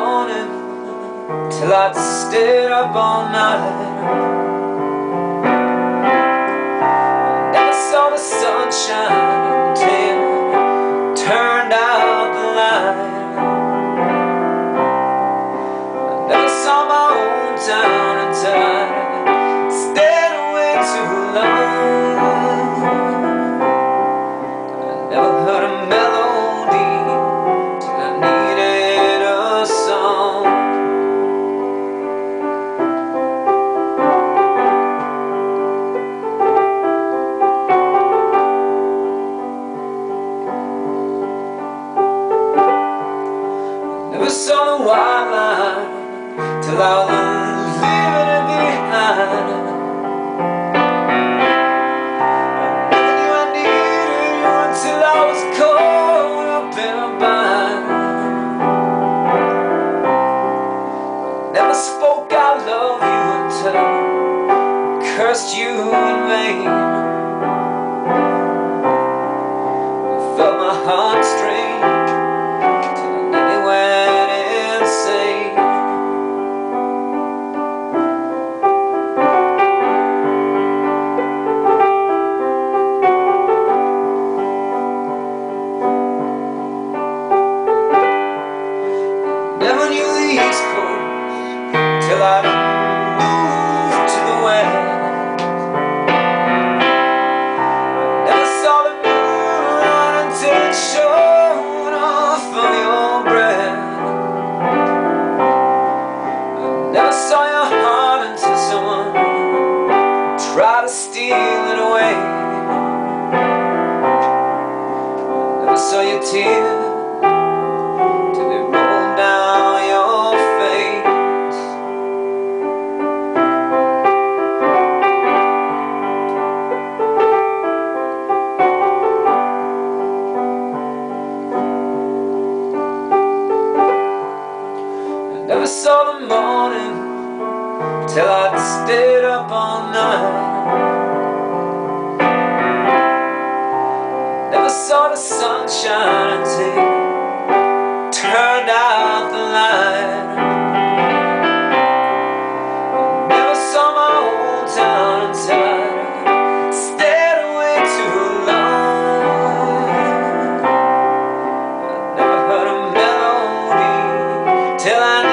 morning till I stayed up all night. Never saw the sunshine until turned out the light. I never saw my own town until I stayed away too long. I never heard a melody till I needed a song. Never saw the white line till I was leaving it behind. I never knew I needed you until I was caught up in a bind. Never spoke I love you until I cursed you in vain. I felt my heart strain till I nearly went insane. Never knew the East Coast till I moved to the West. Never saw the moon run until it shone off of your breath. Never saw your heart until someone tried to steal it away. Never saw your tears till they rolled down your face. I never saw the morning till I'd stayed up all night. Never saw the sunshine until turned out the light. Never saw my old town until I stayed away too long. I never heard a melody till I